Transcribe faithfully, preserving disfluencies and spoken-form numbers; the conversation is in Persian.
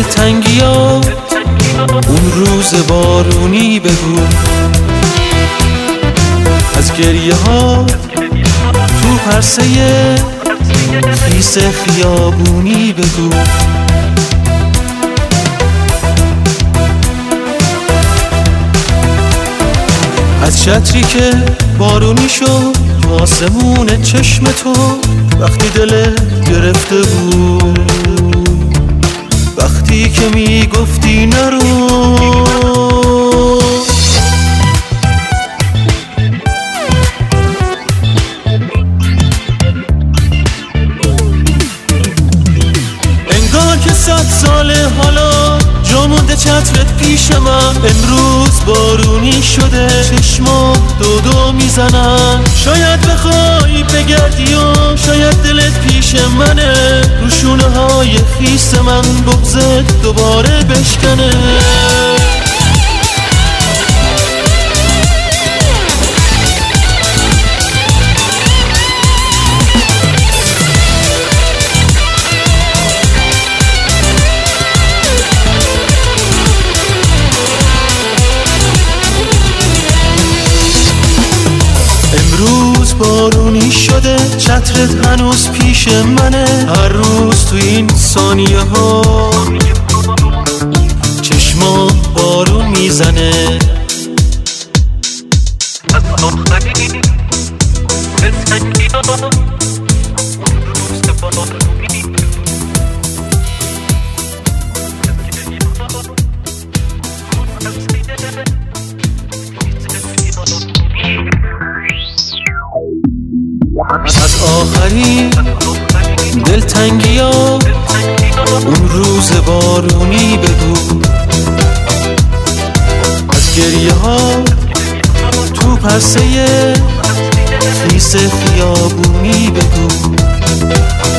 دلتنگی ها اون روز بارونی بگو، از گریه ها تو پرسه خیس خیابونی بگو. از چتری که بارونی شد تو آسمون چشم تو وقتی دلت گرفته بود، وقتی که میگفتی نرو. انگار که صد ساله حالا جا مونده چترت پیش من، امروز بارونی شده چشمات دو دو میزنن. شاید بخوای بگردی و شاید دلت پیش منه، رو شونه های خیس من بغضت دوباره بشکنه. امروز بارونی شده چترت هنوز پیش منه، هر روز تو این ثانیه ها چشما بارون میزنه. از آخری دلتنگی ها روز بارونی از آخرین دلتنگی ها اون روز بارونی بگو، از گریه ها تو پرسه خیس خیابونی بگو.